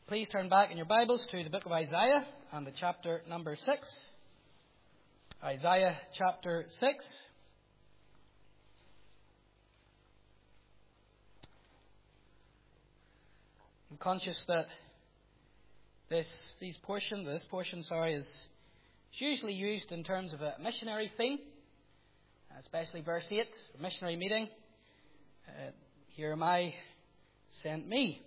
Please turn back in your Bibles to the book of Isaiah and the chapter number 6. Isaiah chapter 6. I'm conscious that this portion is usually used in terms of a missionary theme, especially verse 8, a missionary meeting. Here am I, sent me.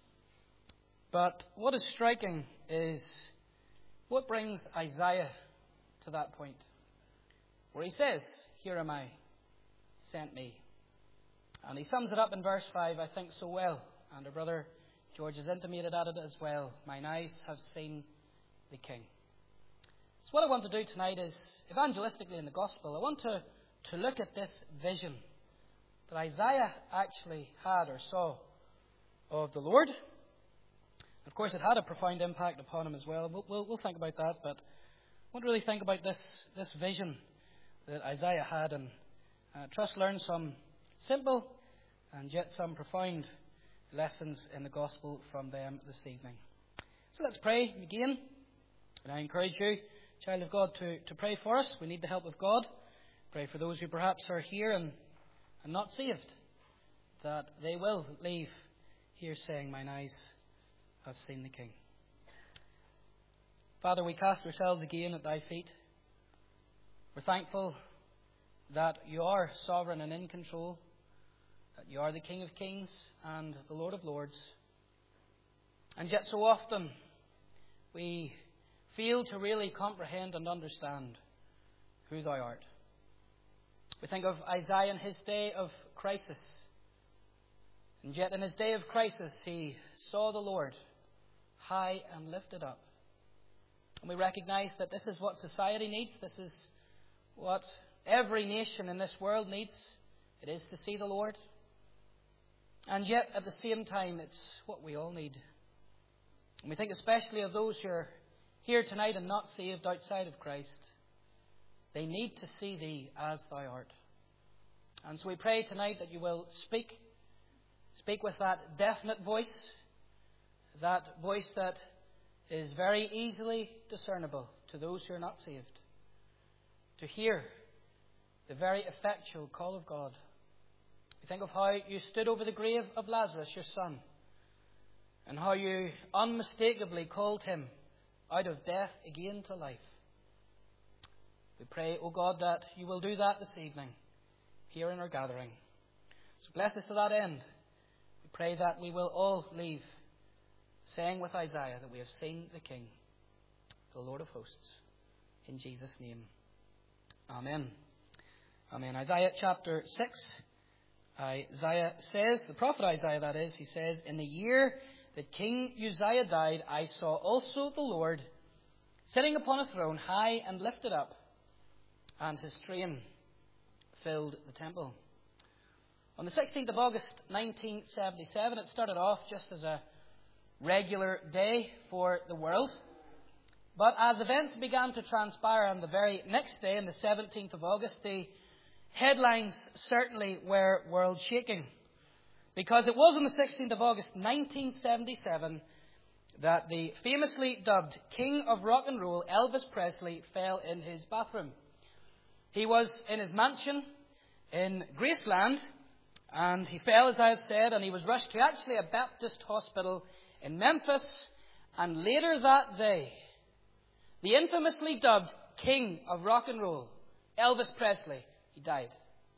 But what is striking is what brings Isaiah to that point, where he says, here am I, sent me. And he sums it up in verse 5, I think, so well. And our brother George has intimated at it as well. Mine eyes have seen the King. So what I want to do tonight is, evangelistically in the Gospel, I want to look at this vision that Isaiah actually had or saw of the Lord. Of course, it had a profound impact upon him as well. We'll think about that, but I want to really think about this vision that Isaiah had and trust learn some simple and yet some profound lessons in the Gospel from them this evening. So let's pray again. And I encourage you, child of God, to pray for us. We need the help of God. Pray for those who perhaps are here and not saved, that they will leave here saying, mine eyes have seen the King. Father, we cast ourselves again at thy feet. We're thankful that you are sovereign and in control, that you are the King of kings and the Lord of lords. And yet so often we fail to really comprehend and understand who thou art. We think of Isaiah in his day of crisis. And yet in his day of crisis he saw the Lord high and lifted up. And we recognize that this is what society needs. This is what every nation in this world needs. It is to see the Lord. And yet at the same time it's what we all need. And we think especially of those who are here tonight and not saved outside of Christ. They need to see thee as thou art. And so we pray tonight that you will speak with that definite voice, that voice that is very easily discernible to those who are not saved, to hear the very effectual call of God. We think of how you stood over the grave of Lazarus, your son, and how you unmistakably called him out of death again to life. We pray, O God, that you will do that this evening here in our gathering. So bless us to that end. We pray that we will all leave saying with Isaiah that we have seen the King, the Lord of hosts. In Jesus' name. Amen. Amen. Isaiah chapter 6. Isaiah says, the prophet Isaiah that is, he says, in the year that King Uzziah died, I saw also the Lord sitting upon a throne high and lifted up, and his train filled the temple. On the 16th of August 1977, it started off just as a regular day for the world. But as events began to transpire on the very next day, on the 17th of August, the headlines certainly were world-shaking. Because it was on the 16th of August 1977 that the famously dubbed King of Rock and Roll, Elvis Presley, fell in his bathroom. He was in his mansion in Graceland, and he fell, as I have said, and he was rushed to actually a Baptist hospital in Memphis. And later that day, the infamously dubbed King of Rock and Roll, Elvis Presley, he died.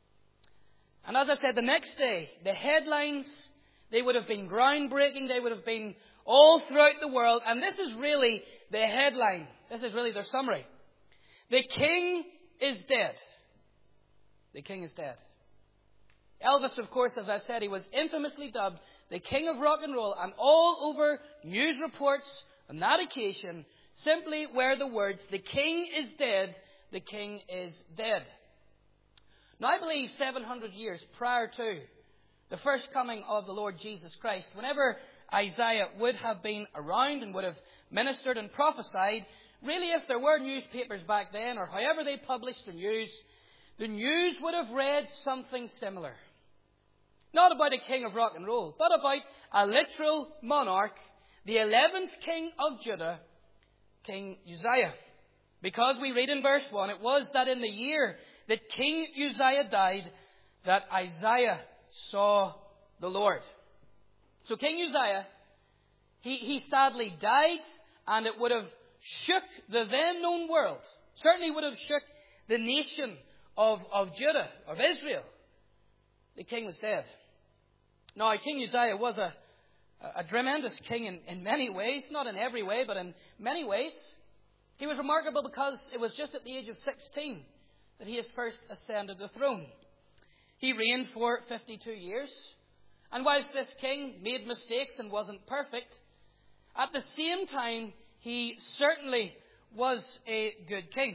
And as I said, the next day, the headlines, they would have been groundbreaking. They would have been all throughout the world. And this is really the headline. This is really their summary. The King is dead. The King is dead. Elvis, of course, as I said, he was infamously dubbed the King of Rock and Roll. And all over news reports on that occasion simply were the words, the King is dead, the King is dead. Now, I believe 700 years prior to the first coming of the Lord Jesus Christ, whenever Isaiah would have been around and would have ministered and prophesied, really if there were newspapers back then, or however they published the news would have read something similar. Not about a king of rock and roll, but about a literal monarch the 11th king of Judah, King Uzziah. Because we read in verse 1, it was that in the year that King Uzziah died, that Isaiah saw the Lord. So King Uzziah, he sadly died, and it would have shook the then known world. Certainly would have shook the nation of Judah, of Israel. The king was dead. Now, King Uzziah was a tremendous king in many ways, not in every way, but in many ways. He was remarkable because it was just at the age of 16 that he has first ascended the throne. He reigned for 52 years. And whilst this king made mistakes and wasn't perfect, at the same time, he certainly was a good king.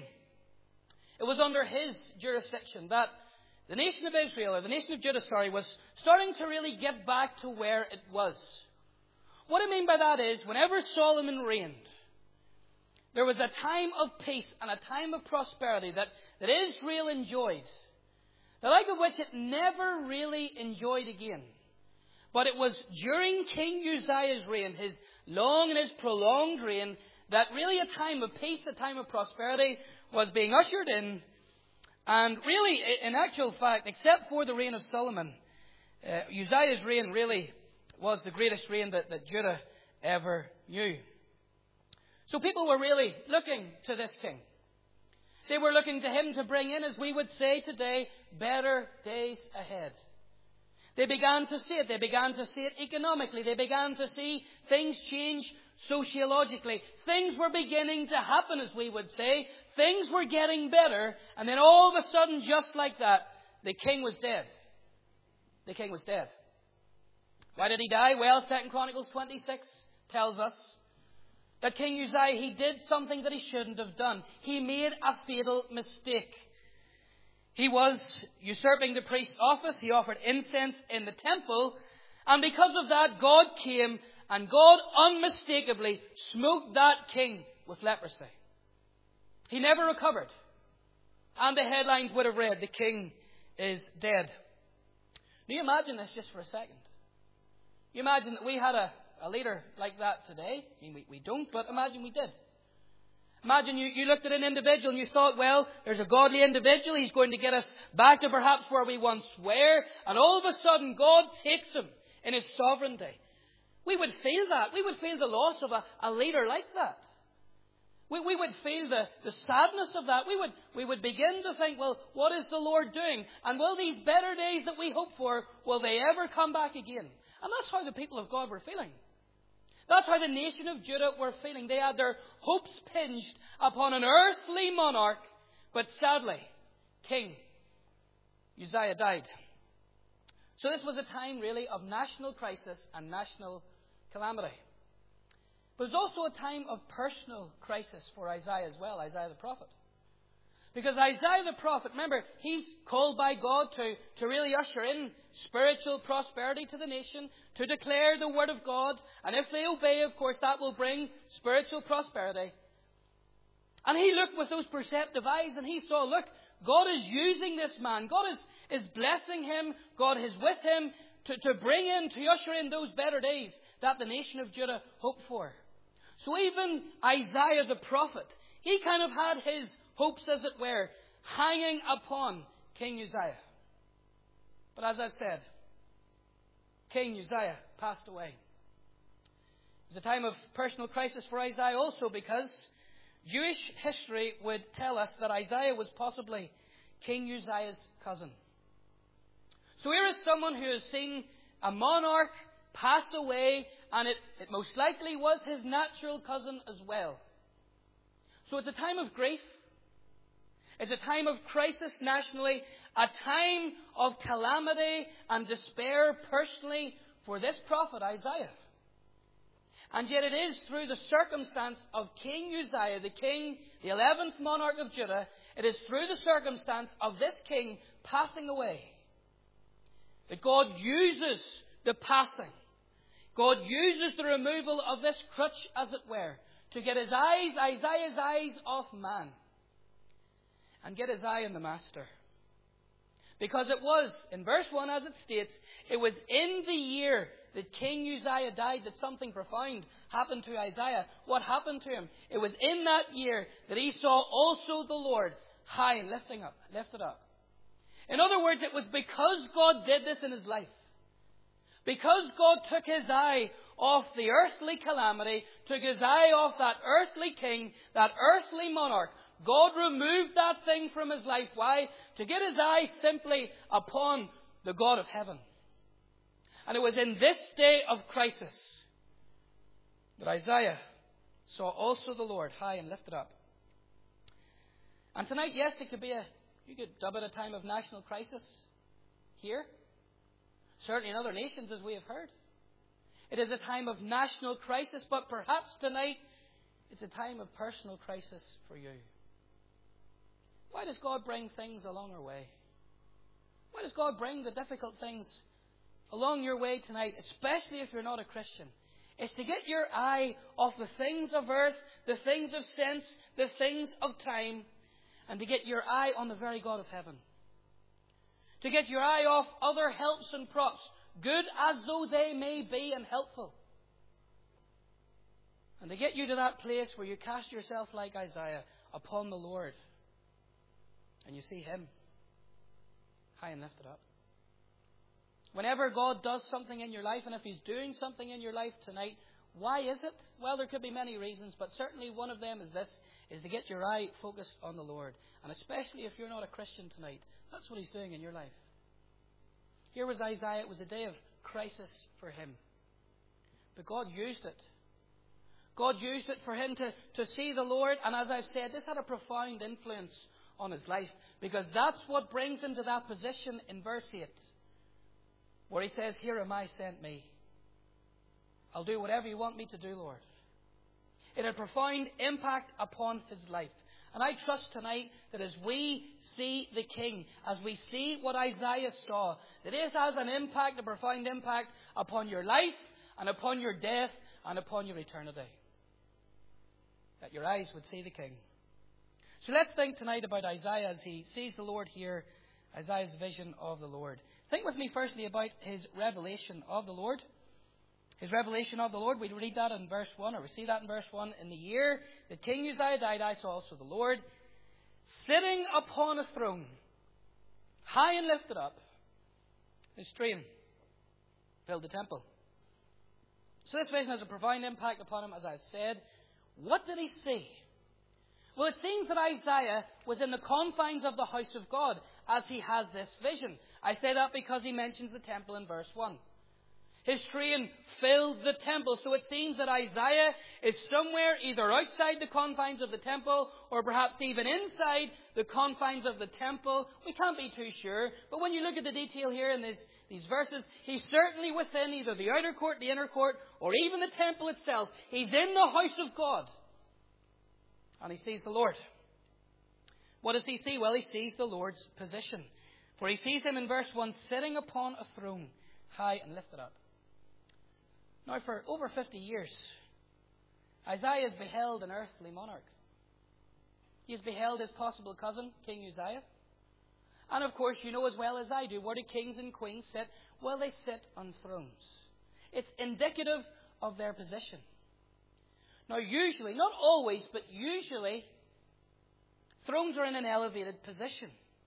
It was under his jurisdiction that the nation of Israel, or the nation of Judah, was starting to really get back to where it was. What I mean by that is, whenever Solomon reigned, there was a time of peace and a time of prosperity that Israel enjoyed, the like of which it never really enjoyed again. But it was during King Uzziah's reign, his long and his prolonged reign, that really a time of peace, a time of prosperity was being ushered in. And really, in actual fact, except for the reign of Solomon, Uzziah's reign really was the greatest reign that Judah ever knew. So people were really looking to this king. They were looking to him to bring in, as we would say today, better days ahead. They began to see it. They began to see it economically. They began to see things change sociologically. Things were beginning to happen, as we would say. Things were getting better. And then all of a sudden, just like that, the king was dead. The king was dead. Why did he die? Well, 2 Chronicles 26 tells us that King Uzziah, he did something that he shouldn't have done. He made a fatal mistake. He was usurping the priest's office. He offered incense in the temple. And because of that, God came and God unmistakably smote that king with leprosy. He never recovered. And the headlines would have read, "The king is dead." Do you imagine this just for a second? You imagine that we had a leader like that today. I mean, we don't, but imagine we did. Imagine you looked at an individual and you thought, well, there's a godly individual. He's going to get us back to perhaps where we once were. And all of a sudden, God takes him in his sovereignty. We would feel that. We would feel the loss of a leader like that. We would feel the sadness of that. We would begin to think, well, what is the Lord doing? And will these better days that we hope for, will they ever come back again? And that's how the people of God were feeling. That's how the nation of Judah were feeling. They had their hopes hinged upon an earthly monarch. But sadly, King Uzziah died. So this was a time really of national crisis and national calamity. But it was also a time of personal crisis for Isaiah as well, Isaiah the prophet. Because Isaiah the prophet, remember, he's called by God to really usher in spiritual prosperity to the nation, to declare the word of God. And if they obey, of course, that will bring spiritual prosperity. And he looked with those perceptive eyes and he saw, look, God is using this man. God is blessing him. God is with him to bring in, to usher in those better days that the nation of Judah hoped for. So even Isaiah the prophet, he kind of had his hopes, as it were, hanging upon King Uzziah. But as I've said, King Uzziah passed away. It was a time of personal crisis for Isaiah also because Jewish history would tell us that Isaiah was possibly King Uzziah's cousin. So here is someone who has seen a monarch pass away, and it most likely was his natural cousin as well. So it's a time of grief. It's a time of crisis nationally, a time of calamity and despair personally for this prophet Isaiah. And yet it is through the circumstance of King Uzziah, the king, the 11th monarch of Judah, it is through the circumstance of this king passing away that God uses the passing. God uses the removal of this crutch, as it were, to get Isaiah's eyes off man, and get his eye on the Master. Because it was, in verse 1 as it states, it was in the year that King Uzziah died that something profound happened to Isaiah. What happened to him? It was in that year that he saw also the Lord high and lifted up. In other words, it was because God did this in his life. Because God took his eye off the earthly calamity, took his eye off that earthly king, that earthly monarch. God removed that thing from his life. Why? To get his eye simply upon the God of heaven. And it was in this day of crisis that Isaiah saw also the Lord high and lifted up. And tonight, yes, it could be you could dub it a time of national crisis here. Certainly in other nations, as we have heard. It is a time of national crisis, but perhaps tonight it's a time of personal crisis for you. Why does God bring things along our way? Why does God bring the difficult things along your way tonight, especially if you're not a Christian? It's to get your eye off the things of earth, the things of sense, the things of time, and to get your eye on the very God of heaven. To get your eye off other helps and props, good as though they may be and helpful. And to get you to that place where you cast yourself like Isaiah upon the Lord. And you see him high and lifted up. Whenever God does something in your life, and if he's doing something in your life tonight, why is it? Well, there could be many reasons, but certainly one of them is this, is to get your eye focused on the Lord. And especially if you're not a Christian tonight, that's what he's doing in your life. Here was Isaiah. It was a day of crisis for him. But God used it. God used it for him to see the Lord. And as I've said, this had a profound influence on his life. Because that's what brings him to that position in verse 8. Where he says, "Here am I, sent me. I'll do whatever you want me to do, Lord." It had a profound impact upon his life. And I trust tonight that as we see the King, as we see what Isaiah saw, that this has an impact, a profound impact upon your life and upon your death and upon your eternity. That your eyes would see the King. So let's think tonight about Isaiah as he sees the Lord here, Isaiah's vision of the Lord. Think with me firstly about his revelation of the Lord. His revelation of the Lord, we read that in verse 1, or we see that in verse 1. "In the year that King Uzziah died, I saw also the Lord sitting upon a throne, high and lifted up. His train filled the temple." So this vision has a profound impact upon him, as I've said. What did he see? Well, it seems that Isaiah was in the confines of the house of God as he has this vision. I say that because he mentions the temple in verse 1. His train filled the temple. So it seems that Isaiah is somewhere either outside the confines of the temple or perhaps even inside the confines of the temple. We can't be too sure. But when you look at the detail here in these verses, he's certainly within either the outer court, the inner court, or even the temple itself. He's in the house of God. And he sees the Lord. What does he see? Well, he sees the Lord's position. For he sees him in verse 1 sitting upon a throne, high and lifted up. Now, for over 50 years, Isaiah has beheld an earthly monarch. He has beheld his possible cousin, King Uzziah. And of course, you know as well as I do, where do kings and queens sit? Well, they sit on thrones. It's indicative of their position. Now, usually, not always, but usually, thrones are in an elevated position.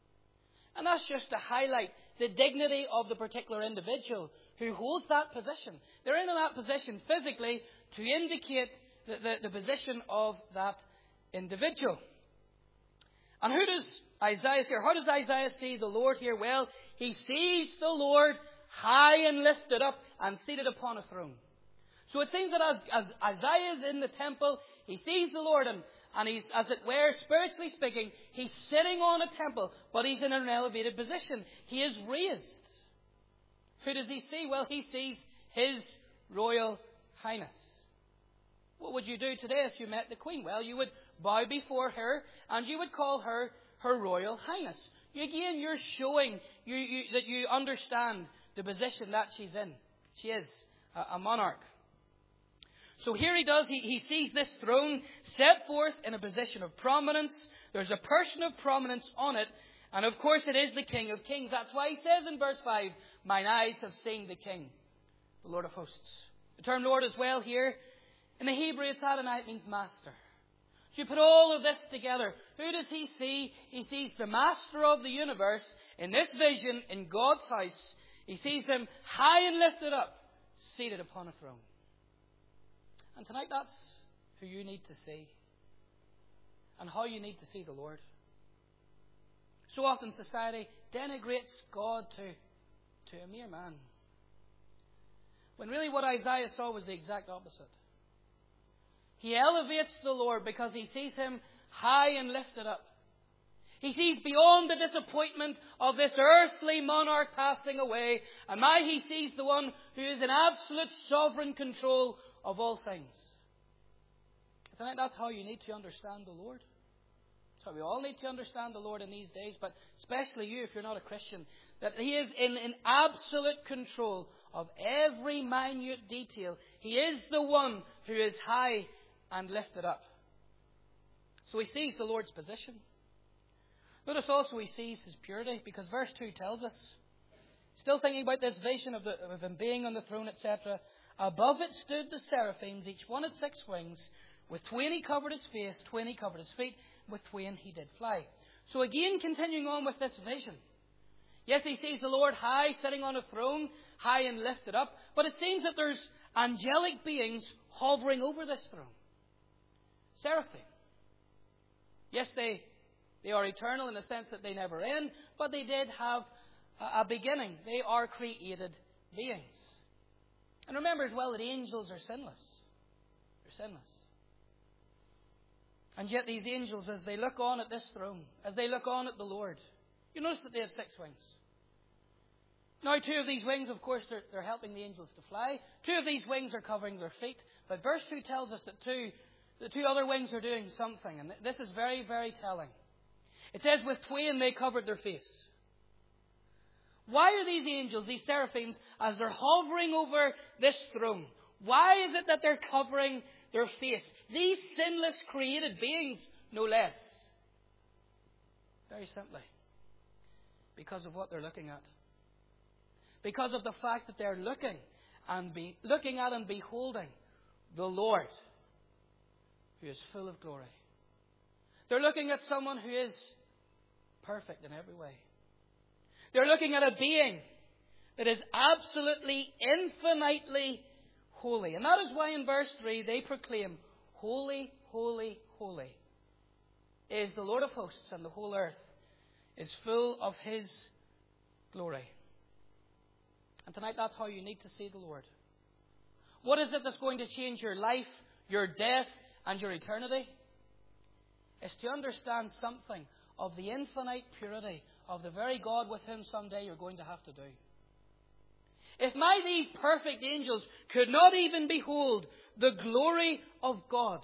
And that's just to highlight the dignity of the particular individual who holds that position. They're in that position physically to indicate the position of that individual. And who does Isaiah see? Or how does Isaiah see the Lord here? Well, he sees the Lord high and lifted up and seated upon a throne. So it seems that as Isaiah is in the temple, he sees the Lord and he's, as it were, spiritually speaking, he's sitting on a temple, but he's in an elevated position. He is raised. Who does he see? Well, he sees His Royal Highness. What would you do today if you met the Queen? Well, you would bow before her and you would call her Her Royal Highness. Again, you're showing that you understand the position that she's in. She is a monarch. So here he does, he sees this throne set forth in a position of prominence. There's a person of prominence on it. And of course it is the King of Kings. That's why he says in verse 5, mine eyes have seen the King, the Lord of hosts. The term Lord as well here, in the Hebrew it's Adonai, it means master. So you put all of this together. Who does he see? He sees the master of the universe in this vision in God's house. He sees him high and lifted up, seated upon a throne. And tonight that's who you need to see. And how you need to see the Lord. So often society denigrates God to a mere man. When really what Isaiah saw was the exact opposite. He elevates the Lord because he sees him high and lifted up. He sees beyond the disappointment of this earthly monarch passing away. And now he sees the one who is in absolute sovereign control of all things. Tonight that's how you need to understand the Lord. That's how we all need to understand the Lord in these days. But especially you if you're not a Christian. That he is in absolute control of every minute detail. He is the one who is high and lifted up. So he sees the Lord's position. Notice also he sees his purity, because verse 2 tells us, still thinking about this vision of him being on the throne, etc. Above it stood the seraphims, each one had 6 wings. With 20 he covered his face, 20 covered his feet, with 20 he did fly. So again, continuing on with this vision. Yes, he sees the Lord high, sitting on a throne, high and lifted up. But it seems that there's angelic beings hovering over this throne. Seraphim. Yes, they are eternal in the sense that they never end, but they did have a beginning. They are created beings. And remember as well that angels are sinless. They're sinless. And yet these angels, as they look on at this throne, as they look on at the Lord, you notice that they have 6 wings. Now 2 of these wings, of course, they're helping the angels to fly. 2 of these wings are covering their feet. But verse 2 tells us that the 2 other wings are doing something. And this is very, very telling. It says, with 20 they covered their face. Why are these angels, these seraphims, as they're hovering over this throne, why is it that they're covering their face? These sinless created beings, no less. Very simply. Because of what they're looking at. Because of the fact that they're looking at and beholding the Lord, who is full of glory. They're looking at someone who is perfect in every way. They're looking at a being that is absolutely, infinitely holy. And that is why in verse 3 they proclaim, holy, holy, holy is the Lord of hosts, and the whole earth is full of his glory. And tonight that's how you need to see the Lord. What is it that's going to change your life, your death, and your eternity? It's to understand something of the infinite purity of the very God with whom someday you're going to have to do. If these perfect angels could not even behold the glory of God,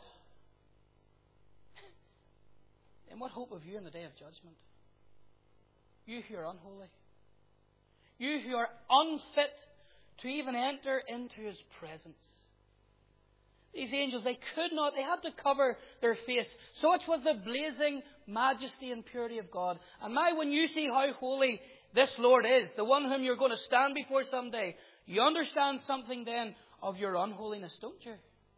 then what hope have you in the day of judgment? You who are unholy. You who are unfit to even enter into his presence. These angels, they had to cover their face. Such was the blazing majesty and purity of God. And when you see how holy this Lord is, the one whom you're going to stand before someday, you understand something then of your unholiness, don't you?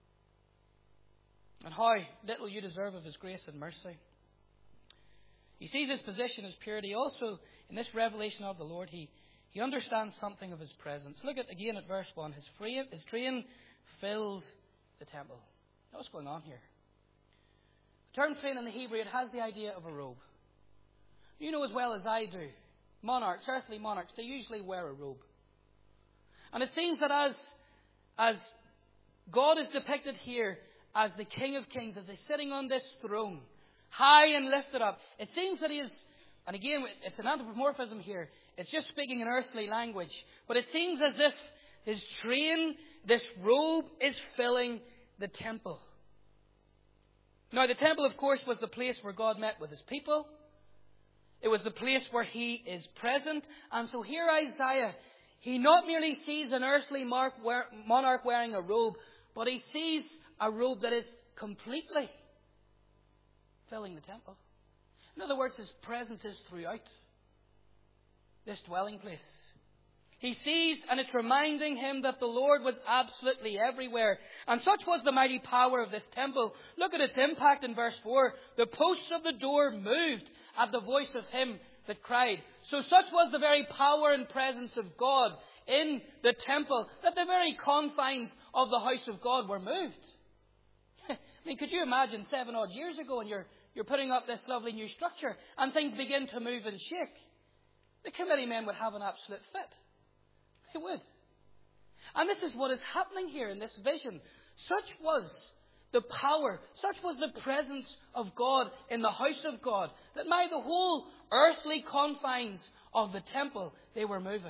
And how little you deserve of his grace and mercy. He sees his position as purity. Also, in this revelation of the Lord, he understands something of his presence. Look again at verse 1. His train filled the temple. What's going on here? The term train in the Hebrew, it has the idea of a robe. You know as well as I do, monarchs, earthly monarchs, they usually wear a robe. And it seems that as God is depicted here as the King of Kings, as he's sitting on this throne, high and lifted up, it seems that he is, and again, it's an anthropomorphism here, it's just speaking in earthly language, but it seems as if his train, this robe, is filling the temple. Now, the temple, of course, was the place where God met with his people. It was the place where he is present. And so here Isaiah, he not merely sees an earthly monarch wearing a robe, but he sees a robe that is completely filling the temple. In other words, his presence is throughout this dwelling place. He sees, and it's reminding him that the Lord was absolutely everywhere. And such was the mighty power of this temple. Look at its impact in verse 4. The posts of the door moved at the voice of him that cried. So such was the very power and presence of God in the temple that the very confines of the house of God were moved. I mean, could you imagine 7 odd years ago and you're putting up this lovely new structure and things begin to move and shake? The committee men would have an absolute fit. They would. And this is what is happening here in this vision. Such was the power, such was the presence of God in the house of God, that by the whole earthly confines of the temple, they were moving.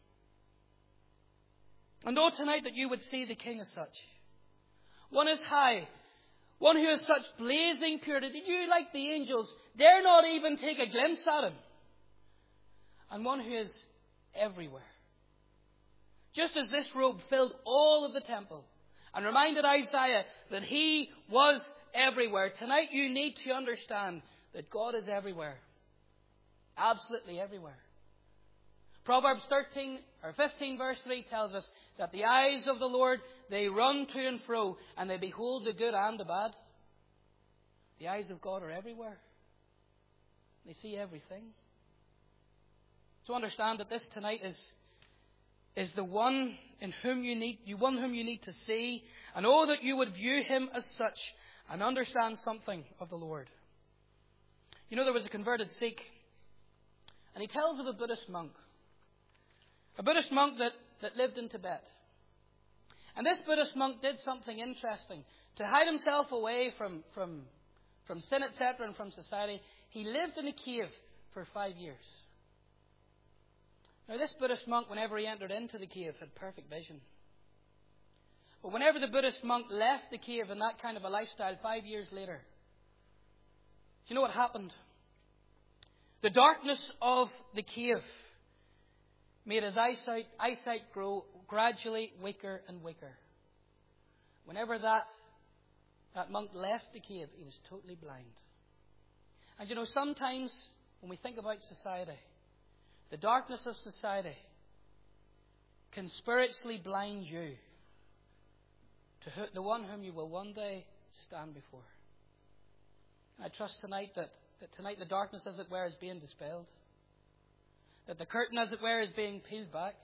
And oh, tonight that you would see the King as such. One is high, one who has such blazing purity that you, like the angels, dare not even take a glimpse at him. And one who is everywhere. Just as this robe filled all of the temple and reminded Isaiah that he was everywhere, tonight you need to understand that God is everywhere. Absolutely everywhere. Proverbs 15 verse 3 tells us that the eyes of the Lord, they run to and fro, and they behold the good and the bad. The eyes of God are everywhere. They see everything. To understand that this tonight is the one in whom you need to see, and oh, that you would view him as such and understand something of the Lord. You know, there was a converted Sikh, and he tells of a Buddhist monk. A Buddhist monk that lived in Tibet. And this Buddhist monk did something interesting. To hide himself away from sin, etc., and from society, he lived in a cave for 5 years. Now, this Buddhist monk, whenever he entered into the cave, had perfect vision. But whenever the Buddhist monk left the cave in that kind of a lifestyle 5 years later, do you know what happened? The darkness of the cave made his eyesight grow gradually weaker and weaker. Whenever that monk left the cave, he was totally blind. And you know, sometimes when we think about society, the darkness of society can spiritually blind you to the one whom you will one day stand before. And I trust tonight that tonight the darkness, as it were, is being dispelled. That the curtain, as it were, is being peeled back.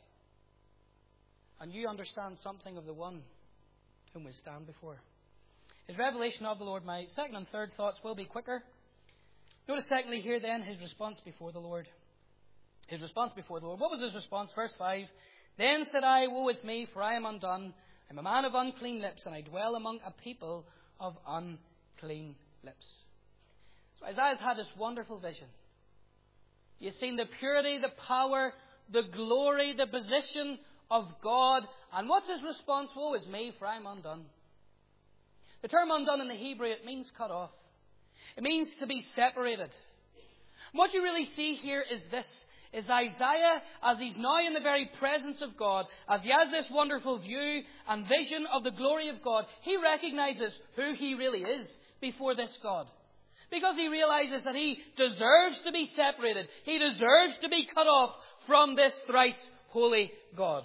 And you understand something of the one whom we stand before. His revelation of the Lord. My second and third thoughts will be quicker. Notice secondly here then his response before the Lord. His response before the Lord. What was his response? Verse 5. Then said I, woe is me, for I am undone. I am a man of unclean lips, and I dwell among a people of unclean lips. So Isaiah's had this wonderful vision. You've seen the purity, the power, the glory, the position of God. And what's his response? Woe is me, for I am undone. The term undone in the Hebrew, it means cut off. It means to be separated. What you really see here is this. Is Isaiah, as he's now in the very presence of God, as he has this wonderful view and vision of the glory of God, he recognizes who he really is before this God. Because he realizes that he deserves to be separated. He deserves to be cut off from this thrice holy God.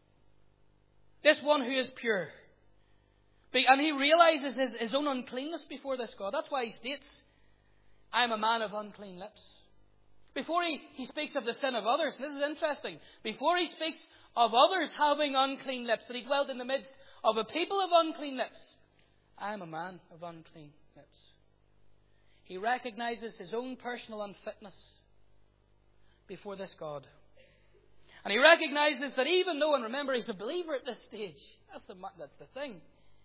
This one who is pure. And he realizes his own uncleanness before this God. That's why he states, I am a man of unclean lips. Before he speaks of the sin of others, and this is interesting, before he speaks of others having unclean lips, that he dwelt in the midst of a people of unclean lips, I am a man of unclean lips. He recognizes his own personal unfitness before this God. And he recognizes that even though, and remember, he's a believer at this stage, that's the thing.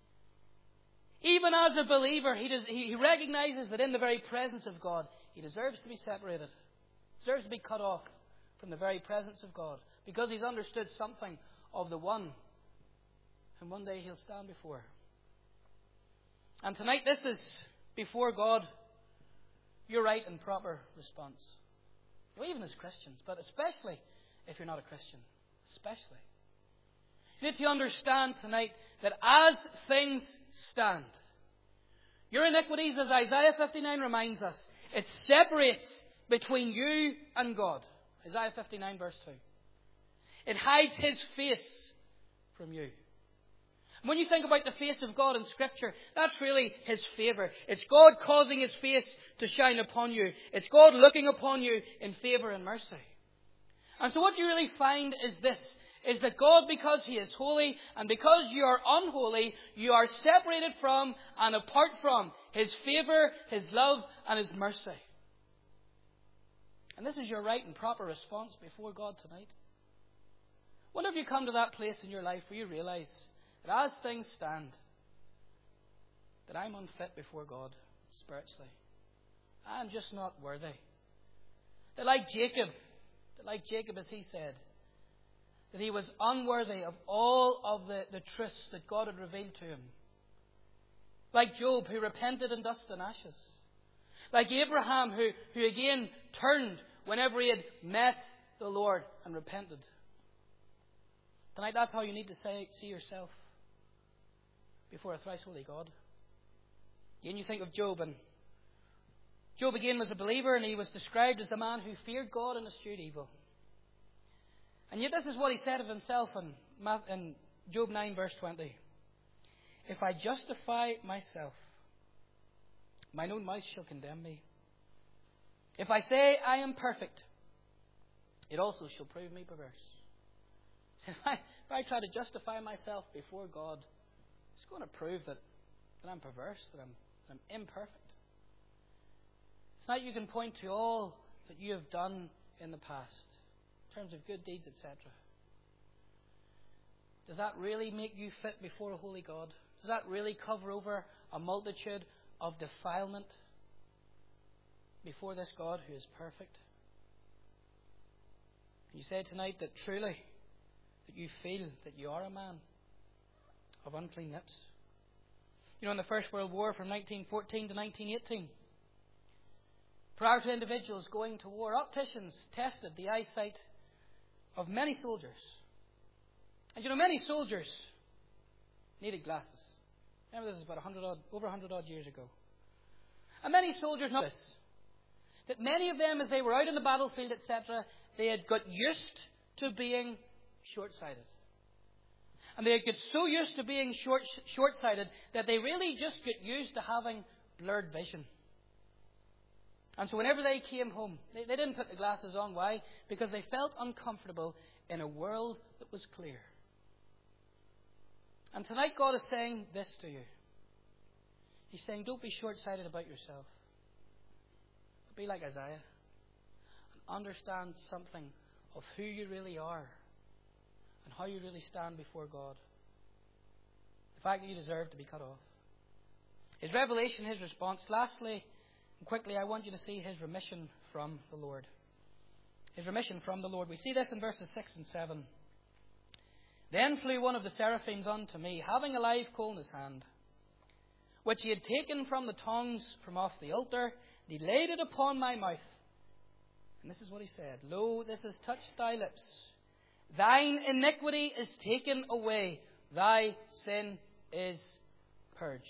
Even as a believer, he recognizes that in the very presence of God, he deserves to be separated. Deserves to be cut off from the very presence of God. Because he's understood something of the one whom one day he'll stand before. And tonight this is, before God, your right and proper response. Well, even as Christians, but especially if you're not a Christian. Especially. You need to understand tonight that as things stand, your iniquities, as Isaiah 59 reminds us, it separates between you and God. Isaiah 59 verse 2. It hides His face from you. When you think about the face of God in Scripture, that's really His favour. It's God causing His face to shine upon you. It's God looking upon you in favour and mercy. And so what you really find is this, is that God, because He is holy, and because you are unholy, you are separated from and apart from His favour, His love, and His mercy. And this is your right and proper response before God tonight. Whenever you come to that place in your life where you realise that as things stand, that I'm unfit before God spiritually. I'm just not worthy. That like Jacob as he said, that he was unworthy of all of the truths that God had revealed to him. Like Job, who repented in dust and ashes. Like Abraham, who again turned whenever he had met the Lord and repented. Tonight, that's how you need to see yourself before a thrice holy God. Again, you think of Job, and Job again was a believer, and he was described as a man who feared God and eschewed evil. And yet this is what he said of himself in Job 9 verse 20. If I justify myself, mine own mouth shall condemn me. If I say I am perfect, it also shall prove me perverse. So if I try to justify myself before God, it's going to prove that I'm perverse, that I'm imperfect. Tonight you can point to all that you have done in the past, in terms of good deeds, etc. Does that really make you fit before a holy God? Does that really cover over a multitude of defilement before this God who is perfect? Can you say tonight that truly that you feel that you are a man of unclean lips? You know, in the First World War from 1914 to 1918, prior to individuals going to war, opticians tested the eyesight of many soldiers. And you know, many soldiers needed glasses. Remember, this is about over 100 odd years ago. And many soldiers know this, that many of them, as they were out in the battlefield, etc., they had got used to being short-sighted. And they had got so used to being short-sighted that they really just got used to having blurred vision. And so whenever they came home, they didn't put the glasses on. Why? Because they felt uncomfortable in a world that was clear. And tonight God is saying this to you. He's saying, don't be short-sighted about yourself. Be like Isaiah and understand something of who you really are and how you really stand before God. The fact that you deserve to be cut off. His revelation, his response. Lastly, and quickly, I want you to see his remission from the Lord. His remission from the Lord. We see this in verses 6 and 7. Then flew one of the seraphims unto me, having a live coal in his hand, which he had taken from the tongs from off the altar, and he laid it upon my mouth. And this is what he said. Lo, this has touched thy lips. Thine iniquity is taken away. Thy sin is purged.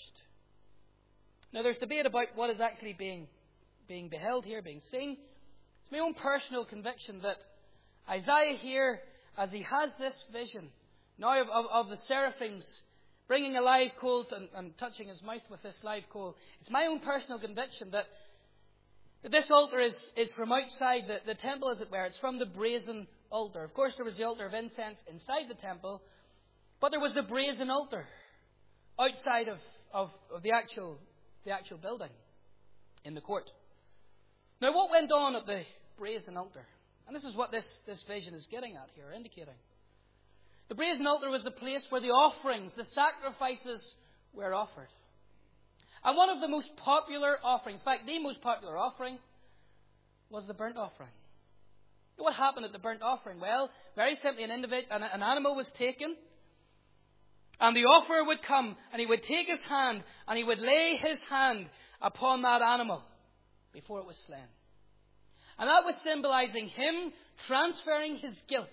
Now there's debate about what is actually being beheld here, being seen. It's my own personal conviction that Isaiah here, as he has this vision now of the seraphims bringing a live coal and touching his mouth with this live coal, it's my own personal conviction that this altar is from outside the temple, as it were. It's from the brazen altar. Of course, there was the altar of incense inside the temple, but there was the brazen altar outside of the actual building in the court. Now, what went on at the brazen altar? And this is what this vision is getting at here, indicating. The brazen altar was the place where the offerings, the sacrifices, were offered. And one of the most popular offerings, in fact, the most popular offering, was the burnt offering. What happened at the burnt offering? Well, very simply, an animal was taken, and the offerer would come, and he would take his hand, and he would lay his hand upon that animal before it was slain. And that was symbolizing him transferring his guilt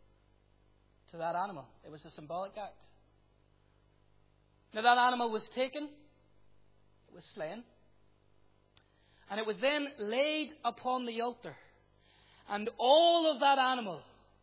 to that animal. It was a symbolic act. Now that animal was taken, it was slain, and it was then laid upon the altar. And all of that animal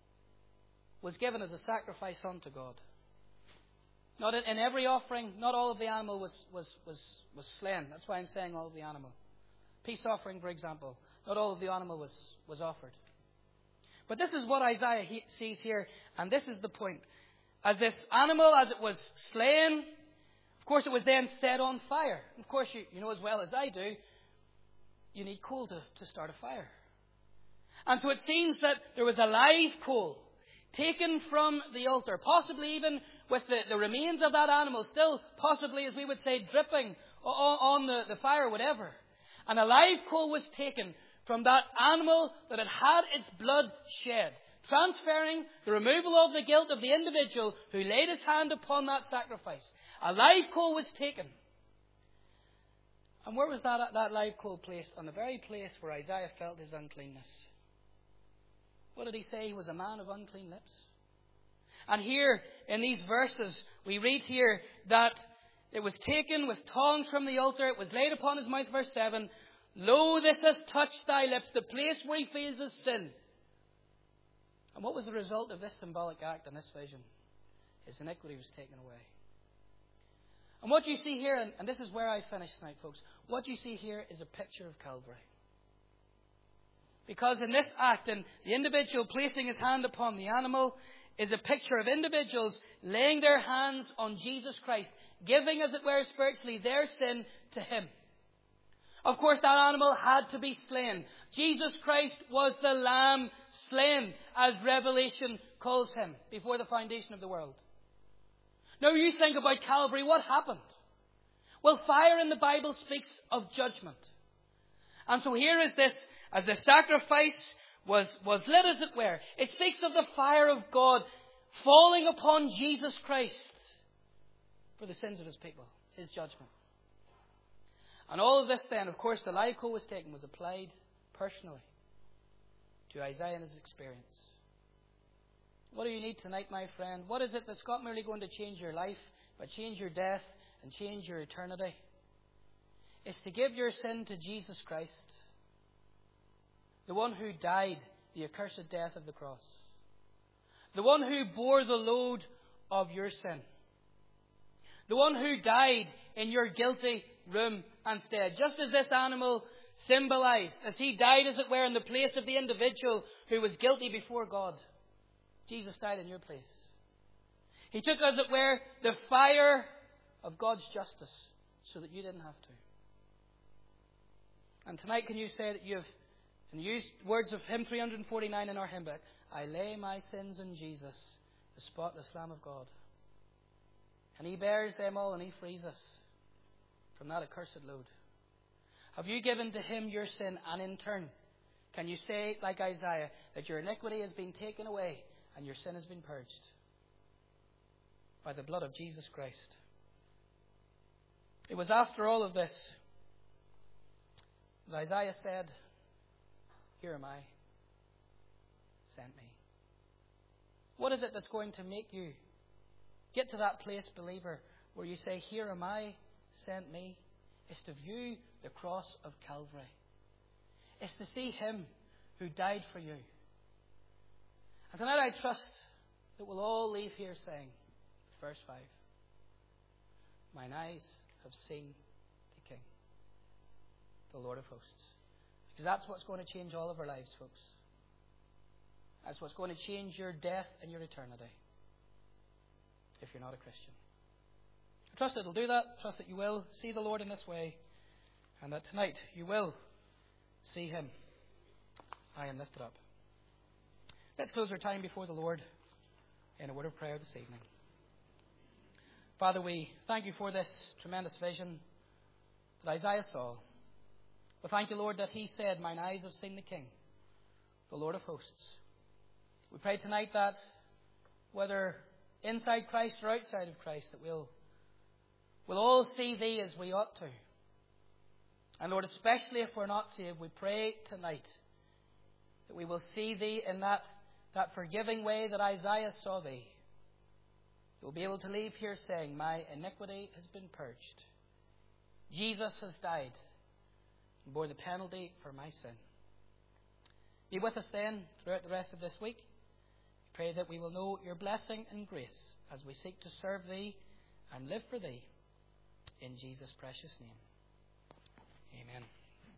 was given as a sacrifice unto God. Not in every offering, not all of the animal was slain. That's why I'm saying all of the animal. Peace offering, for example, not all of the animal was offered. But this is what Isaiah sees here, and this is the point. As this animal, as it was slain, of course it was then set on fire. Of course, you know as well as I do, you need coal to start a fire. And so it seems that there was a live coal taken from the altar, possibly even with the remains of that animal, still possibly, as we would say, dripping on the fire, whatever. And a live coal was taken from that animal that had had its blood shed, transferring the removal of the guilt of the individual who laid his hand upon that sacrifice. A live coal was taken. And where was that live coal placed? On the very place where Isaiah felt his uncleanness. What did he say? He was a man of unclean lips. And here, in these verses, we read here that it was taken with tongs from the altar. It was laid upon his mouth, verse 7. Lo, this has touched thy lips, the place where he feels his sin. And what was the result of this symbolic act and this vision? His iniquity was taken away. And what you see here, and this is where I finish tonight, folks, what you see here is a picture of Calvary. Because in this act, and the individual placing his hand upon the animal, is a picture of individuals laying their hands on Jesus Christ, giving, as it were, spiritually their sin to him. Of course, that animal had to be slain. Jesus Christ was the Lamb slain, as Revelation calls him, before the foundation of the world. Now you think about Calvary, what happened? Well, fire in the Bible speaks of judgment. And so here is this, as the sacrifice was lit, as it were, it speaks of the fire of God falling upon Jesus Christ for the sins of his people, his judgment. And all of this then, of course, the live coal was taken, was applied personally to Isaiah and his experience. What do you need tonight, my friend? What is it that's not merely going to change your life, but change your death and change your eternity? It's to give your sin to Jesus Christ, the one who died the accursed death of the cross, the one who bore the load of your sin, the one who died in your guilty room and stead. Just as this animal symbolized, as he died, as it were, in the place of the individual who was guilty before God, Jesus died in your place. He took, as it were, the fire of God's justice so that you didn't have to. And tonight, can you say that you've, and use words of hymn 349 in our hymn book, I lay my sins in Jesus, the spotless Lamb of God. And he bears them all and he frees us from that accursed load. Have you given to him your sin, and in turn, can you say, like Isaiah, that your iniquity has been taken away and your sin has been purged by the blood of Jesus Christ? It was after all of this that Isaiah said, here am I, send me. What is it that's going to make you get to that place, believer, where you say, here am I, sent me? It's to view the cross of Calvary. It's to see him who died for you. And tonight I trust that we'll all leave here saying, verse 5, mine eyes have seen the King, the Lord of hosts. Because that's what's going to change all of our lives, folks. That's what's going to change your death and your eternity, if you're not a Christian. I trust it'll do that. I trust that you will see the Lord in this way, and that tonight you will see him high and lifted up. Let's close our time before the Lord in a word of prayer this evening. Father, we thank you for this tremendous vision that Isaiah saw. We thank you, Lord, that he said, mine eyes have seen the King, the Lord of hosts. We pray tonight that whether inside Christ or outside of Christ, that we'll all see thee as we ought to. And Lord, especially if we're not saved, we pray tonight that we will see thee in that forgiving way that Isaiah saw thee. You'll be able to leave here saying, my iniquity has been purged. Jesus has died and bore the penalty for my sin. Be with us then throughout the rest of this week. We pray that we will know your blessing and grace as we seek to serve thee and live for thee. In Jesus' precious name.